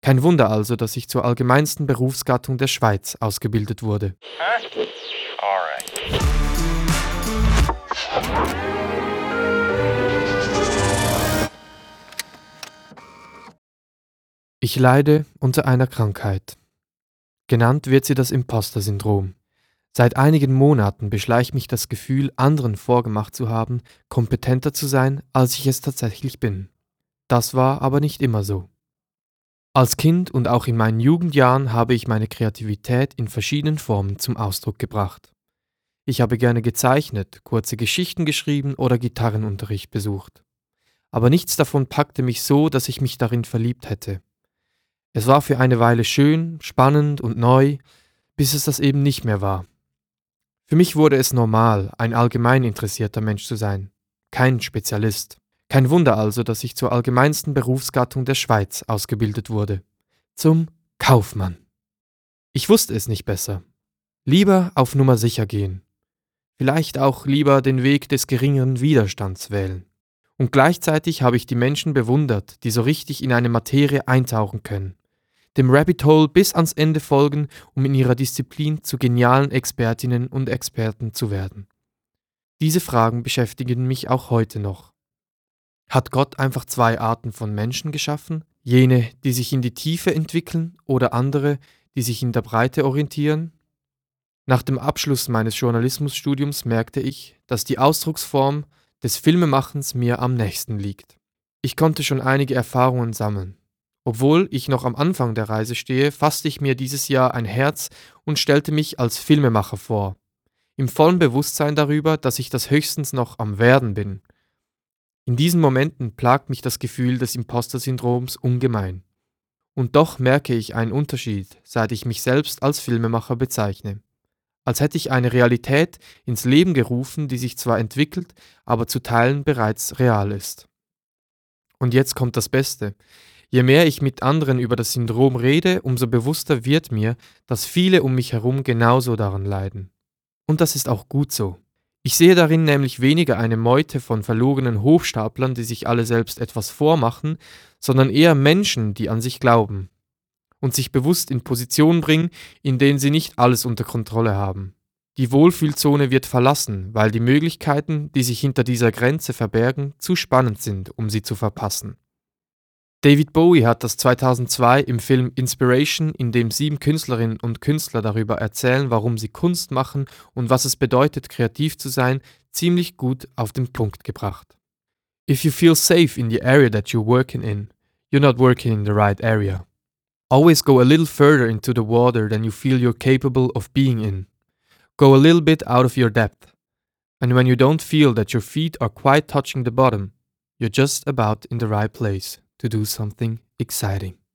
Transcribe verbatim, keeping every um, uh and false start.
Kein Wunder also, dass ich zur allgemeinsten Berufsgattung der Schweiz ausgebildet wurde. Huh? Alright. Ich leide unter einer Krankheit. Genannt wird sie das Imposter-Syndrom. Seit einigen Monaten beschleicht mich das Gefühl, anderen vorgemacht zu haben, kompetenter zu sein, als ich es tatsächlich bin. Das war aber nicht immer so. Als Kind und auch in meinen Jugendjahren habe ich meine Kreativität in verschiedenen Formen zum Ausdruck gebracht. Ich habe gerne gezeichnet, kurze Geschichten geschrieben oder Gitarrenunterricht besucht. Aber nichts davon packte mich so, dass ich mich darin verliebt hätte. Es war für eine Weile schön, spannend und neu, bis es das eben nicht mehr war. Für mich wurde es normal, ein allgemein interessierter Mensch zu sein, kein Spezialist. Kein Wunder also, dass ich zur allgemeinsten Berufsgattung der Schweiz ausgebildet wurde. Zum Kaufmann. Ich wusste es nicht besser. Lieber auf Nummer sicher gehen. Vielleicht auch lieber den Weg des geringeren Widerstands wählen. Und gleichzeitig habe ich die Menschen bewundert, die so richtig in eine Materie eintauchen können. Dem Rabbit Hole bis ans Ende folgen, um in ihrer Disziplin zu genialen Expertinnen und Experten zu werden. Diese Fragen beschäftigen mich auch heute noch. Hat Gott einfach zwei Arten von Menschen geschaffen? Jene, die sich in die Tiefe entwickeln oder andere, die sich in der Breite orientieren? Nach dem Abschluss meines Journalismusstudiums merkte ich, dass die Ausdrucksform des Filmemachens mir am nächsten liegt. Ich konnte schon einige Erfahrungen sammeln. Obwohl ich noch am Anfang der Reise stehe, fasste ich mir dieses Jahr ein Herz und stellte mich als Filmemacher vor. Im vollen Bewusstsein darüber, dass ich das höchstens noch am Werden bin. In diesen Momenten plagt mich das Gefühl des Imposter-Syndroms ungemein. Und doch merke ich einen Unterschied, seit ich mich selbst als Filmemacher bezeichne. Als hätte ich eine Realität ins Leben gerufen, die sich zwar entwickelt, aber zu Teilen bereits real ist. Und jetzt kommt das Beste. Je mehr ich mit anderen über das Syndrom rede, umso bewusster wird mir, dass viele um mich herum genauso daran leiden. Und das ist auch gut so. Ich sehe darin nämlich weniger eine Meute von verlogenen Hochstaplern, die sich alle selbst etwas vormachen, sondern eher Menschen, die an sich glauben und sich bewusst in Positionen bringen, in denen sie nicht alles unter Kontrolle haben. Die Wohlfühlzone wird verlassen, weil die Möglichkeiten, die sich hinter dieser Grenze verbergen, zu spannend sind, um sie zu verpassen. David Bowie hat das zweitausendzwei im Film Inspiration, in dem sieben Künstlerinnen und Künstler darüber erzählen, warum sie Kunst machen und was es bedeutet, kreativ zu sein, ziemlich gut auf den Punkt gebracht. If you feel safe in the area that you're working in, you're not working in the right area. Always go a little further into the water than you feel you're capable of being in. Go a little bit out of your depth. And when you don't feel that your feet are quite touching the bottom, you're just about in the right place to do something exciting.